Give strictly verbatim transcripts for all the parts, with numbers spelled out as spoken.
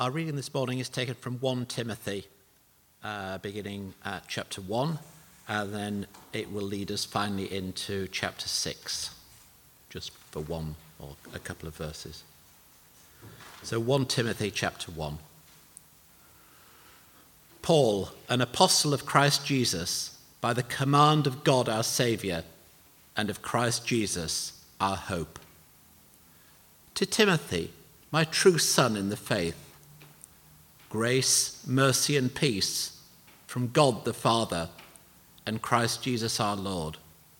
Our reading this morning is taken from First Timothy, uh, beginning at chapter one, and then it will lead us finally into chapter six, just for one or a couple of verses. So First Timothy chapter one. Paul, an apostle of Christ Jesus, by the command of God our Saviour, and of Christ Jesus our hope. To Timothy, my true son in the faith, grace, mercy and peace from God the Father and Christ Jesus our Lord.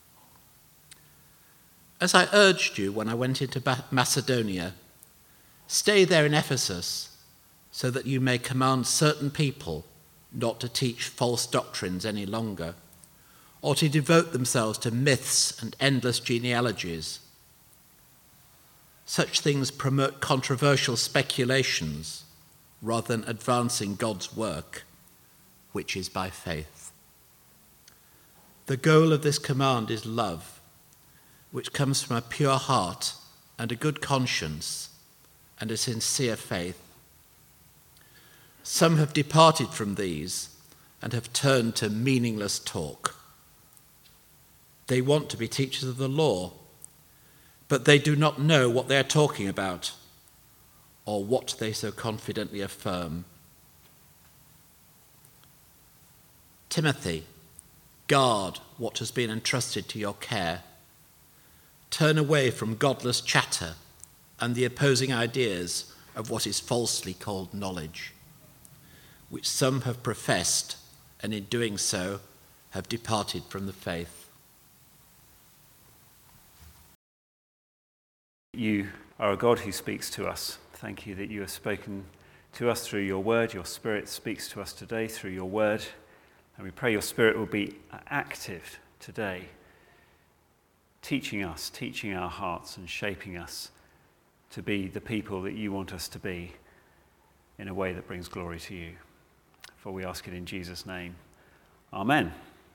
As I urged you when I went into Macedonia, stay there in Ephesus so that you may command certain people not to teach false doctrines any longer, or to devote themselves to myths and endless genealogies. Such things promote controversial speculations rather than advancing God's work, which is by faith. The goal of this command is love, which comes from a pure heart and a good conscience and a sincere faith. Some have departed from these and have turned to meaningless talk. They want to be teachers of the law, but they do not know what they are talking about or what they so confidently affirm. Timothy, guard what has been entrusted to your care. Turn away from godless chatter and the opposing ideas of what is falsely called knowledge, which some have professed, and in doing so have departed from the faith. You are a God who speaks to us. Thank you that you have spoken to us through your word. Your Spirit speaks to us today through your word. And we pray your Spirit will be active today, teaching us, teaching our hearts and shaping us to be the people that you want us to be in a way that brings glory to you. For we ask it in Jesus' name. Amen.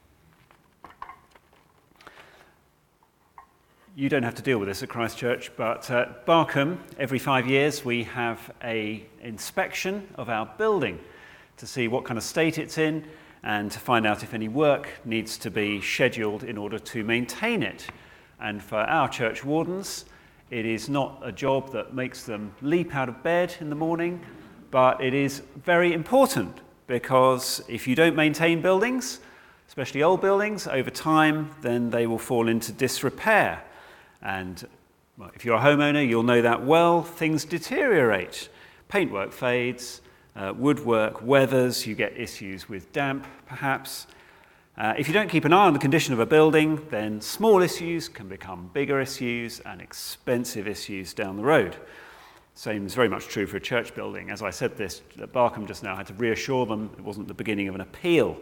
You don't have to deal with this at Christ Church, but at Barkham, every five years we have an inspection of our building to see what kind of state it's in and to find out if any work needs to be scheduled in order to maintain it. And for our church wardens, it is not a job that makes them leap out of bed in the morning, but it is very important, because if you don't maintain buildings, especially old buildings, over time, then they will fall into disrepair. And well, if you're a homeowner, you'll know that well. Things deteriorate. Paintwork fades, uh, woodwork weathers, you get issues with damp, perhaps. Uh, if you don't keep an eye on the condition of a building, then small issues can become bigger issues and expensive issues down the road. Same is very much true for a church building. As I said this, Barkham just now had to reassure them it wasn't the beginning of an appeal.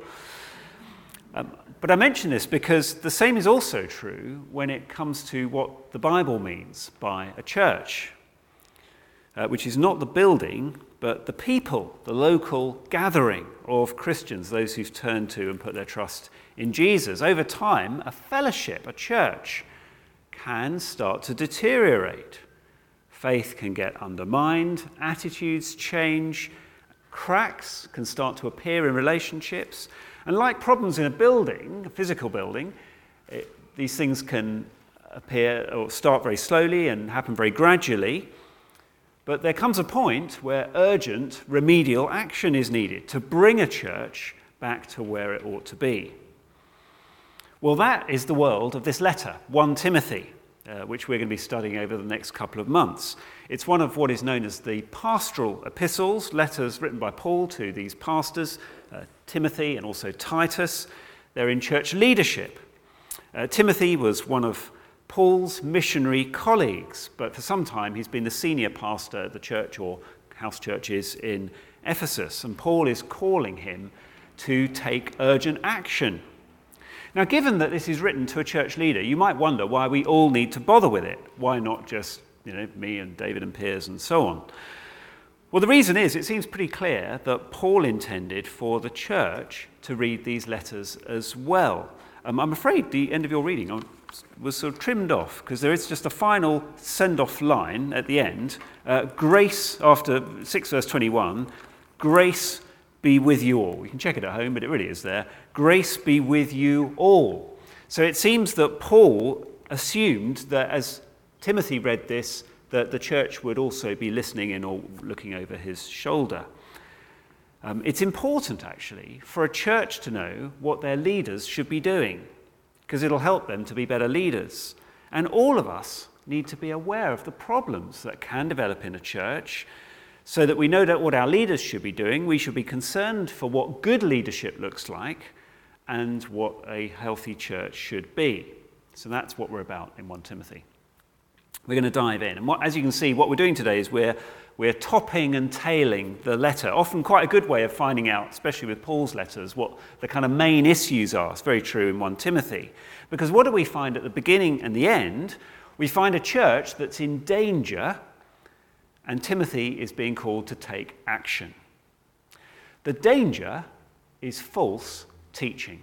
Um, but I mention this because the same is also true when it comes to what the Bible means by a church, uh, which is not the building, but the people, the local gathering of Christians, those who've turned to and put their trust in Jesus. Over time, a fellowship, a church, can start to deteriorate. Faith can get undermined, attitudes change, cracks can start to appear in relationships. And like problems in a building, a physical building, it, these things can appear or start very slowly and happen very gradually. But there comes a point where urgent remedial action is needed to bring a church back to where it ought to be. Well, that is the world of this letter, First Timothy. Uh, which we're going to be studying over the next couple of months. It's one of what is known as the pastoral epistles, letters written by Paul to these pastors, uh, Timothy and also Titus. They're in church leadership. Uh, Timothy was one of Paul's missionary colleagues, but for some time he's been the senior pastor at the church or house churches in Ephesus, and Paul is calling him to take urgent action. Now, given that this is written to a church leader, you might wonder why we all need to bother with it. Why not just, you know, me and David and Piers and so on? Well, the reason is it seems pretty clear that Paul intended for the church to read these letters as well. Um, I'm afraid the end of your reading, I'm was sort of trimmed off, because there is just a final send-off line at the end. Uh, grace, after six verse twenty-one, grace be with you all. You can check it at home, but it really is there. Grace be with you all. So it seems that Paul assumed that as Timothy read this, that the church would also be listening in or looking over his shoulder. Um, it's important, actually, for a church to know what their leaders should be doing, because it'll help them to be better leaders. And all of us need to be aware of the problems that can develop in a church, so that we know that what our leaders should be doing. We should be concerned for what good leadership looks like and what a healthy church should be. So that's what we're about in First Timothy. We're going to dive in. And what, as you can see, what we're doing today is we're, we're topping and tailing the letter. Often quite a good way of finding out, especially with Paul's letters, what the kind of main issues are. It's very true in First Timothy. Because what do we find at the beginning and the end? We find a church that's in danger, and Timothy is being called to take action. The danger is false teaching.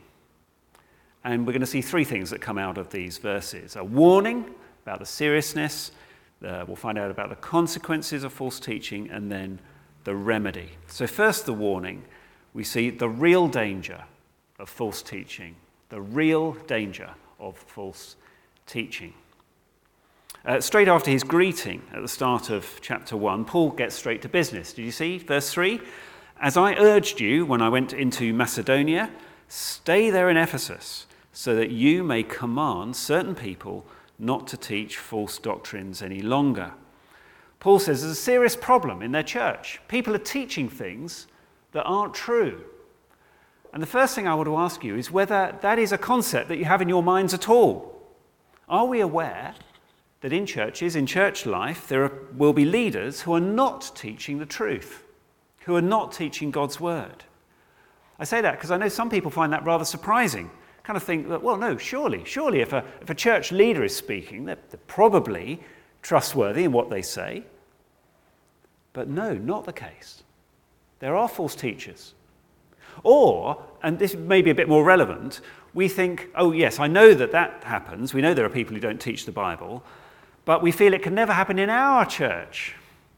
And we're going to see three things that come out of these verses. A warning about the seriousness, uh, we'll find out about the consequences of false teaching, and then the remedy. So first, the warning. We see the real danger of false teaching. The real danger of false teaching. Uh, straight after his greeting at the start of chapter one, Paul gets straight to business. Did you see? Verse three, as I urged you when I went into Macedonia, stay there in Ephesus, so that you may command certain people not to teach false doctrines any longer. Paul says there's a serious problem in their church. People are teaching things that aren't true. And the first thing I want to ask you is whether that is a concept that you have in your minds at all. Are we aware that in churches, in church life, there are, will be leaders who are not teaching the truth, who are not teaching God's word? I say that because I know some people find that rather surprising. Kind of think that, well, no, surely, surely if a, if a church leader is speaking, they're, they're probably trustworthy in what they say. But no, not the case. There are false teachers. Or, and this may be a bit more relevant, we think, oh yes, I know that that happens. We know there are people who don't teach the Bible, but we feel it can never happen in our church.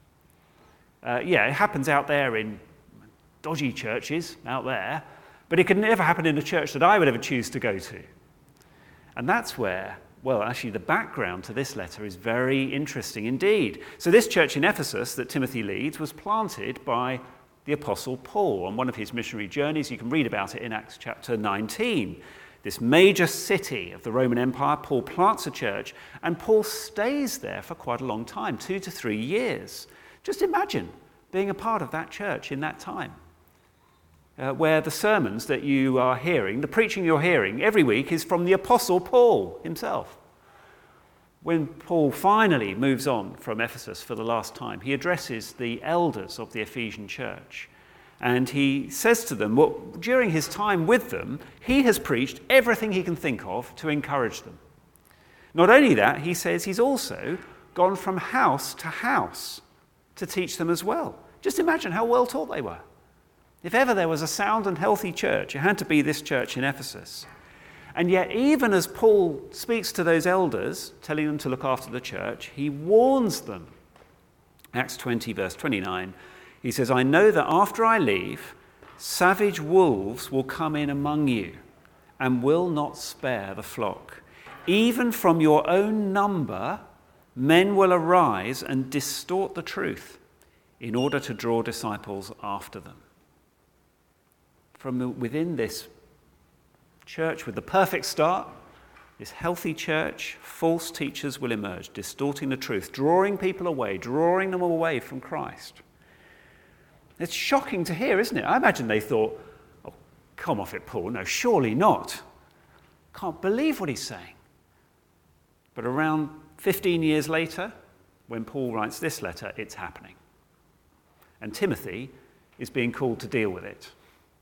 Uh, yeah, it happens out there in dodgy churches out there, but it could never happen in a church that I would ever choose to go to. And that's where, well, actually the background to this letter is very interesting indeed. So this church in Ephesus that Timothy leads was planted by the Apostle Paul on one of his missionary journeys. You can read about it in Acts chapter nineteen. This major city of the Roman Empire, Paul plants a church, and Paul stays there for quite a long time, two to three years. Just imagine being a part of that church in that time. Uh, where the sermons that you are hearing, the preaching you're hearing every week is from the Apostle Paul himself. When Paul finally moves on from Ephesus for the last time, he addresses the elders of the Ephesian church. And he says to them, well, during his time with them, he has preached everything he can think of to encourage them. Not only that, he says he's also gone from house to house to teach them as well. Just imagine how well taught they were. If ever there was a sound and healthy church, it had to be this church in Ephesus. And yet, even as Paul speaks to those elders, telling them to look after the church, he warns them. Acts twenty, verse twenty-nine, he says, I know that after I leave, savage wolves will come in among you and will not spare the flock. Even from your own number, men will arise and distort the truth in order to draw disciples after them. From within this church with the perfect start, this healthy church, false teachers will emerge, distorting the truth, drawing people away, drawing them away from Christ. It's shocking to hear, isn't it? I imagine they thought, oh, come off it, Paul. No, surely not. Can't believe what he's saying. But around fifteen years later, when Paul writes this letter, it's happening. And Timothy is being called to deal with it.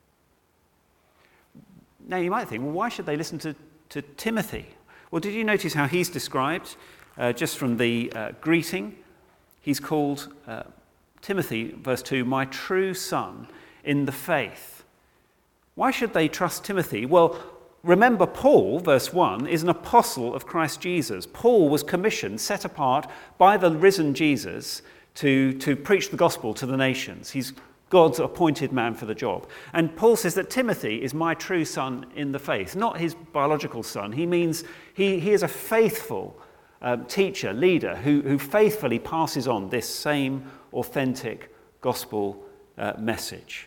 Now you might think, well, why should they listen to, to Timothy? Well, did you notice how he's described? Uh, just from the uh, greeting, he's called uh, Timothy, verse two, my true son in the faith. Why should they trust Timothy? Well, remember, Paul, verse one, is an apostle of Christ Jesus. Paul was commissioned, set apart by the risen Jesus to, to preach the gospel to the nations. He's God's appointed man for the job. And Paul says that Timothy is my true son in the faith, not his biological son. He means he, he is a faithful um, teacher, leader, who, who faithfully passes on this same authentic gospel uh, message.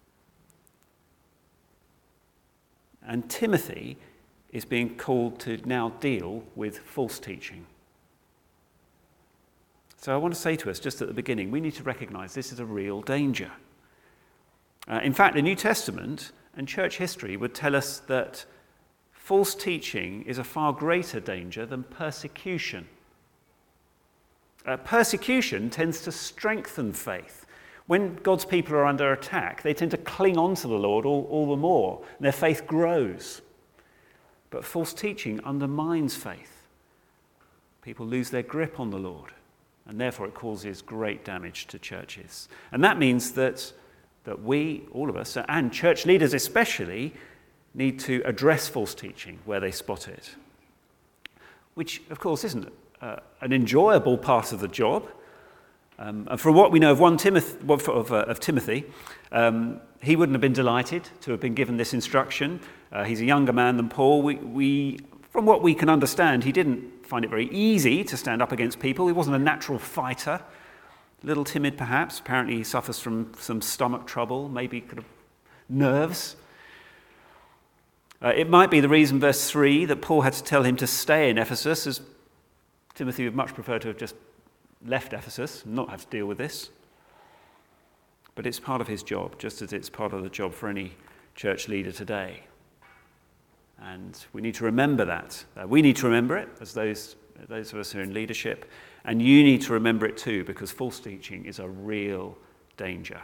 And Timothy is being called to now deal with false teaching. So I want to say to us just at the beginning, we need to recognize this is a real danger. Uh, in fact, the New Testament and church history would tell us that false teaching is a far greater danger than persecution. Uh, persecution tends to strengthen faith. When God's people are under attack, they tend to cling on to the Lord all, all the more, and their faith grows. But false teaching undermines faith. People lose their grip on the Lord, and therefore it causes great damage to churches. And that means that that we, all of us, and church leaders especially, need to address false teaching where they spot it. Which, of course, isn't uh, an enjoyable part of the job. Um, and from what we know of, one Timothy, of, uh, of Timothy, um, he wouldn't have been delighted to have been given this instruction. Uh, he's a younger man than Paul. We, we, from what we can understand, he didn't find it very easy to stand up against people. He wasn't a natural fighter. A little timid, perhaps. Apparently he suffers from some stomach trouble, maybe kind of nerves. Uh, it might be the reason, verse three, that Paul had to tell him to stay in Ephesus, as Timothy would much prefer to have just left Ephesus and not have to deal with this. But it's part of his job, just as it's part of the job for any church leader today. And we need to remember that. Uh, we need to remember it, as those, those of us who are in leadership. And you need to remember it too, because false teaching is a real danger.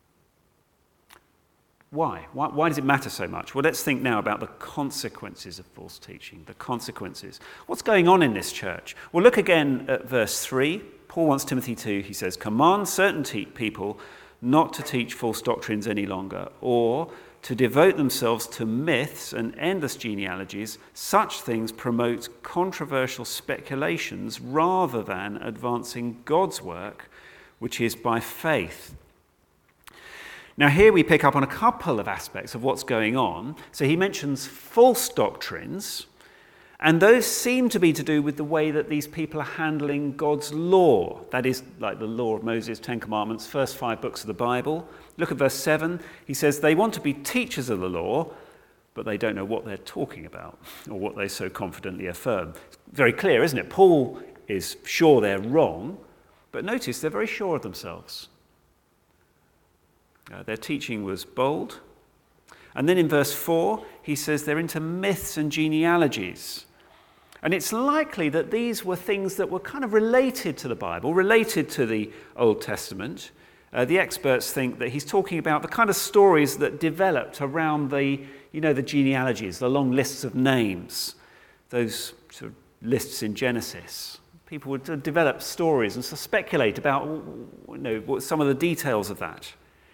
Why? Why? Why does it matter so much? Well, let's think now about the consequences of false teaching, the consequences. What's going on in this church? Well, look again at verse three. Paul wants Timothy to, he says, command certain te- people not to teach false doctrines any longer, or to devote themselves to myths and endless genealogies. Such things promote controversial speculations rather than advancing God's work, which is by faith. Now here we pick up on a couple of aspects of what's going on. So he mentions false doctrines, and those seem to be to do with the way that these people are handling God's law. That is, like the law of Moses, Ten Commandments, first five books of the Bible. Look at verse seven. He says they want to be teachers of the law, but they don't know what they're talking about or what they so confidently affirm. It's very clear, isn't it? Paul is sure they're wrong, but notice they're very sure of themselves. Uh, their teaching was bold. And then in verse four, he says they're into myths and genealogies. And it's likely that these were things that were kind of related to the Bible, related to the Old Testament. Uh, the experts think that he's talking about the kind of stories that developed around the, you know, the genealogies, the long lists of names, those sort of lists in Genesis. People would develop stories and speculate about, you know, what some of the details of that.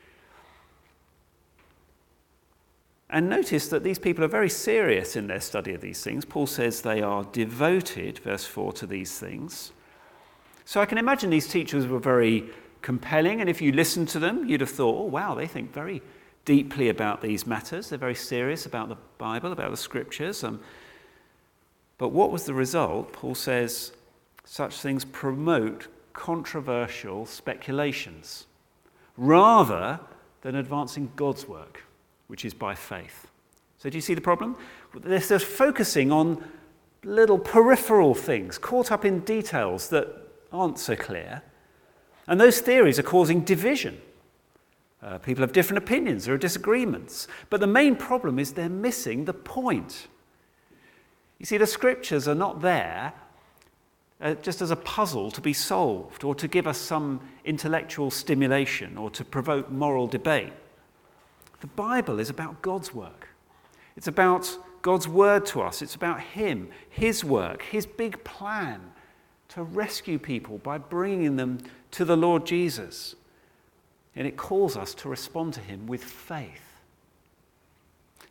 And notice that these people are very serious in their study of these things. Paul says they are devoted, verse four, to these things. So I can imagine these teachers were very compelling, and if you listened to them, you'd have thought, oh, wow, they think very deeply about these matters. They're very serious about the Bible, about the Scriptures. Um, but what was the result? Paul says such things promote controversial speculations rather than advancing God's work, which is by faith. So do you see the problem? They're sort of focusing on little peripheral things, caught up in details that aren't so clear. And those theories are causing division. Uh, people have different opinions, there are disagreements. But the main problem is they're missing the point. You see, the Scriptures are not there uh, just as a puzzle to be solved or to give us some intellectual stimulation or to provoke moral debate. The Bible is about God's work. It's about God's word to us. It's about Him, His work, His big plan to rescue people by bringing them to the Lord Jesus. And it calls us to respond to Him with faith.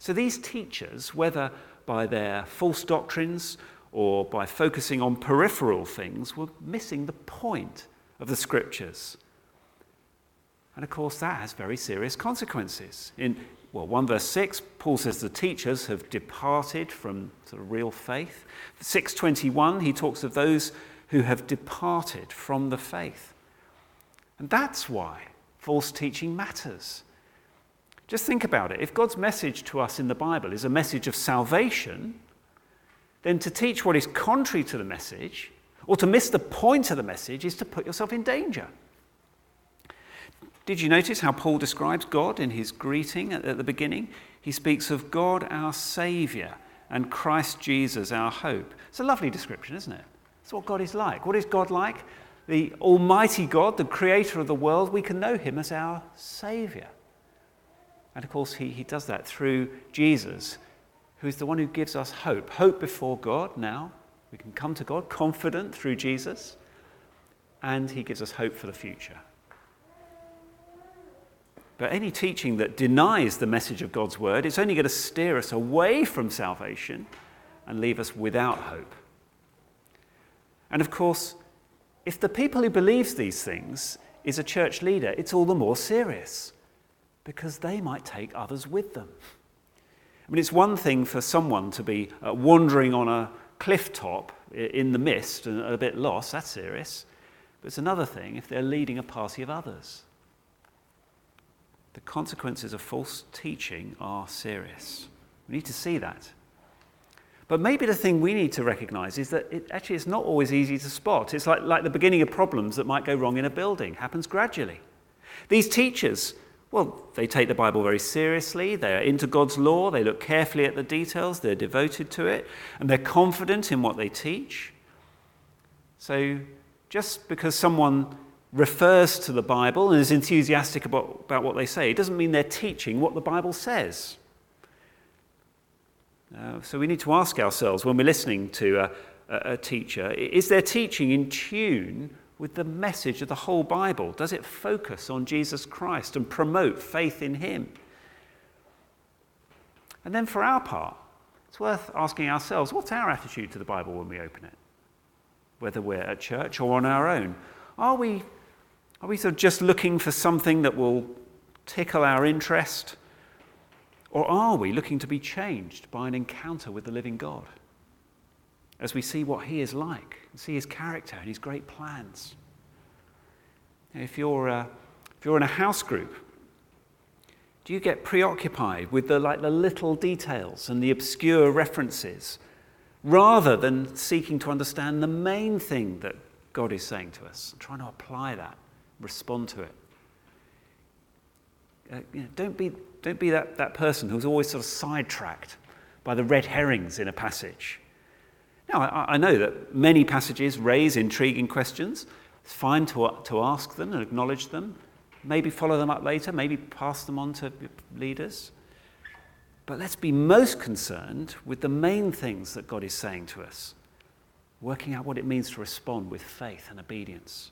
So these teachers, whether by their false doctrines or by focusing on peripheral things, were missing the point of the scriptures. And of course, that has very serious consequences. In, well, one verse six, Paul says the teachers have departed from sort of real faith. six twenty-one, he talks of those who have departed from the faith. And that's why false teaching matters. Just think about it. If God's message to us in the Bible is a message of salvation, then to teach what is contrary to the message, or to miss the point of the message, is to put yourself in danger. Did you notice how Paul describes God in his greeting at the beginning? He speaks of God our Saviour and Christ Jesus our hope. It's a lovely description, isn't it? It's what God is like. What is God like? The Almighty God, the creator of the world, we can know him as our Saviour. And of course, he, he does that through Jesus, who is the one who gives us hope. Hope before God now. We can come to God confident through Jesus. And he gives us hope for the future. But any teaching that denies the message of God's word, it's only going to steer us away from salvation and leave us without hope. And of course, if the people who believes these things is a church leader, it's all the more serious, because they might take others with them. I mean, it's one thing for someone to be uh, wandering on a cliff top in the mist and a bit lost, that's serious. But it's another thing if they're leading a party of others. The consequences of false teaching are serious. We need to see that. But maybe the thing we need to recognize is that it actually is not always easy to spot. It's like, like the beginning of problems that might go wrong in a building. It happens gradually. These teachers, well, they take the Bible very seriously. They are into God's law. They look carefully at the details. They're devoted to it. And they're confident in what they teach. So just because someone refers to the Bible and is enthusiastic about, about what they say, it doesn't mean they're teaching what the Bible says. Uh, so we need to ask ourselves when we're listening to a, a, a teacher, is their teaching in tune with the message of the whole Bible? Does it focus on Jesus Christ and promote faith in him? And then for our part, it's worth asking ourselves, what's our attitude to the Bible when we open it? Whether we're at church or on our own. Are we, are we sort of just looking for something that will tickle our interest? Or are we looking to be changed by an encounter with the living God as we see what he is like, and see his character and his great plans? If you're, uh, if you're in a house group, do you get preoccupied with the, like, the little details and the obscure references rather than seeking to understand the main thing that God is saying to us and trying to apply that, respond to it? Uh, you know, don't be don't be that, that person who's always sort of sidetracked by the red herrings in a passage. Now, I, I know that many passages raise intriguing questions. It's fine to, to ask them and acknowledge them, maybe follow them up later, maybe pass them on to leaders. But let's be most concerned with the main things that God is saying to us, working out what it means to respond with faith and obedience.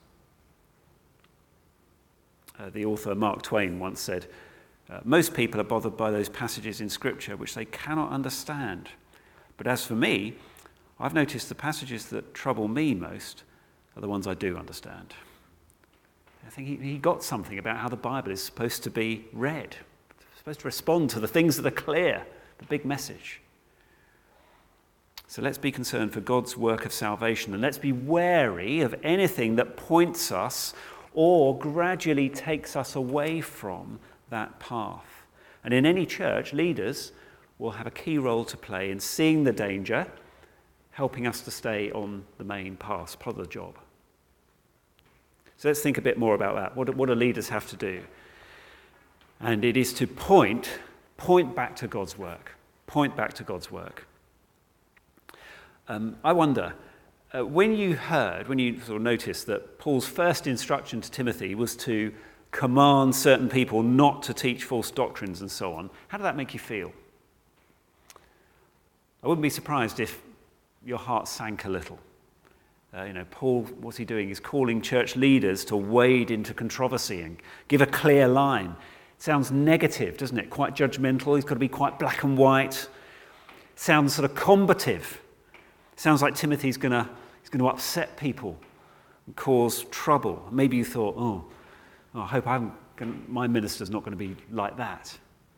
Uh, the author Mark Twain once said, uh, most people are bothered by those passages in Scripture which they cannot understand. But as for me, I've noticed the passages that trouble me most are the ones I do understand. I think he, he got something about how the Bible is supposed to be read, it's supposed to respond to the things that are clear, the big message. So let's be concerned for God's work of salvation, and let's be wary of anything that points us or gradually takes us away from that path. And in any church, leaders will have a key role to play in seeing the danger, helping us to stay on the main path, part of the job. So let's think a bit more about that. What do, what do leaders have to do? And it is to point, point back to God's work. Point back to God's work. Um, I wonder, uh, when you heard, when you sort of noticed that Paul's first instruction to Timothy was to command certain people not to teach false doctrines and so on, how did that make you feel? I wouldn't be surprised if your heart sank a little. Uh, you know, Paul, what's he doing? He's calling church leaders to wade into controversy and give a clear line. Sounds negative, doesn't it? Quite judgmental. He's got to be quite black and white. Sounds sort of combative. Sounds like Timothy's going to he's going to upset people and cause trouble. Maybe you thought, oh, oh I hope I haven't gonna, my minister's not going to be like that.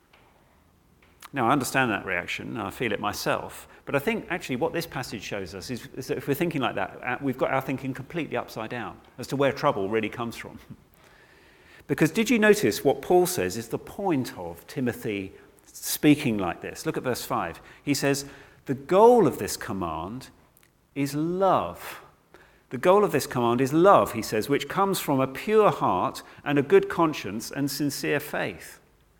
Now, I understand that reaction. I feel it myself. But I think actually what this passage shows us is, is that if we're thinking like that, we've got our thinking completely upside down as to where trouble really comes from. Because did you notice what Paul says is the point of Timothy speaking like this? Look at verse five. He says, the goal of this command is love. The goal of this command is love, he says, which comes from a pure heart and a good conscience and sincere faith.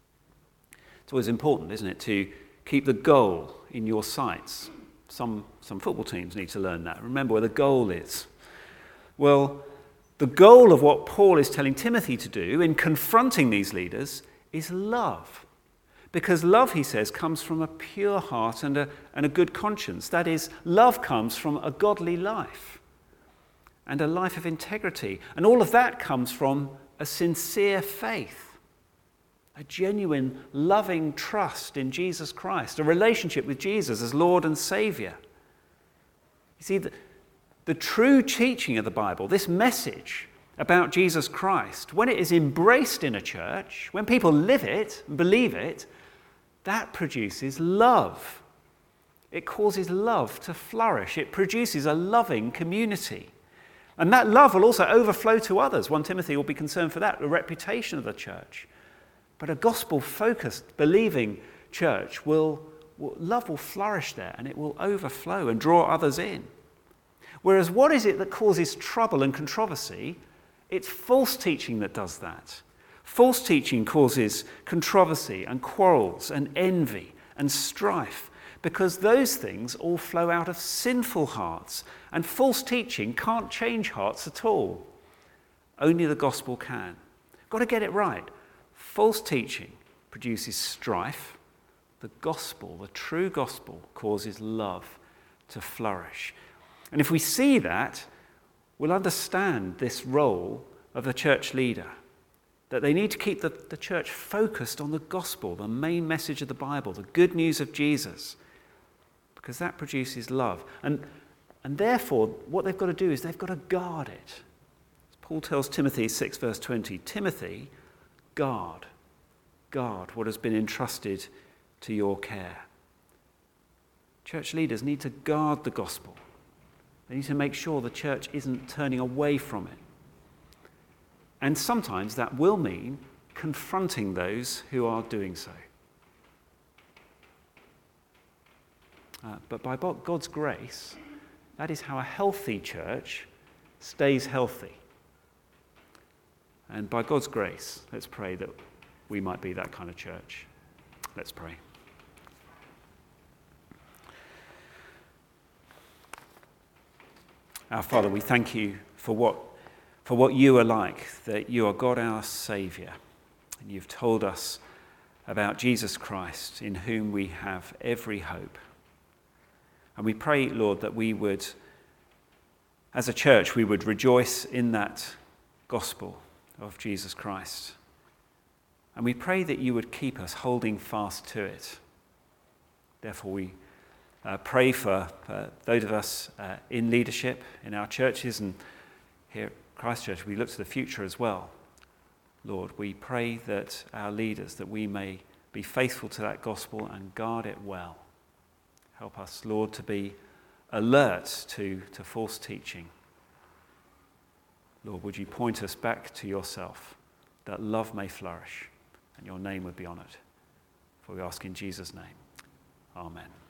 It's always important, isn't it, to keep the goal in your sights. Some, some football teams need to learn that. Remember where the goal is. Well, the goal of what Paul is telling Timothy to do in confronting these leaders is love. Because love, he says, comes from a pure heart and a, and a good conscience. That is, love comes from a godly life and a life of integrity. And all of that comes from a sincere faith, a genuine, loving trust in Jesus Christ, a relationship with Jesus as Lord and Saviour. You see, the, the true teaching of the Bible, this message about Jesus Christ, when it is embraced in a church, when people live it, believe it, that produces love. It causes love to flourish. It produces a loving community. And that love will also overflow to others. First Timothy will be concerned for that, the reputation of the church. But a gospel-focused, believing church will, will, love will flourish there and it will overflow and draw others in. Whereas what is it that causes trouble and controversy? It's false teaching that does that. False teaching causes controversy and quarrels and envy and strife because those things all flow out of sinful hearts, and false teaching can't change hearts at all. Only the gospel can. Got to get it right. False teaching produces strife. The gospel, the true gospel, causes love to flourish. And if we see that, we'll understand this role of the church leader, that they need to keep the, the church focused on the gospel, the main message of the Bible, the good news of Jesus, because that produces love. And, and therefore, what they've got to do is they've got to guard it. As Paul tells Timothy, six verse twenty, Timothy, guard, guard what has been entrusted to your care. Church leaders need to guard the gospel. They need to make sure the church isn't turning away from it. And sometimes that will mean confronting those who are doing so. Uh, but by God's grace, that is how a healthy church stays healthy. And by God's grace, let's pray that we might be that kind of church. Let's pray. Our Father, we thank you for what, for what you are like, that you are God our Saviour. And you've told us about Jesus Christ, in whom we have every hope. And we pray, Lord, that we would, as a church, we would rejoice in that gospel of Jesus Christ. And we pray that you would keep us holding fast to it. Therefore, we uh, pray for uh, those of us uh, in leadership in our churches, and here at Christchurch, we look to the future as well. Lord, we pray that our leaders, that we may be faithful to that gospel and guard it well. Help us, Lord, to be alert to, to false teaching. Lord, would you point us back to yourself, that love may flourish and your name would be honoured. For we ask in Jesus' name. Amen.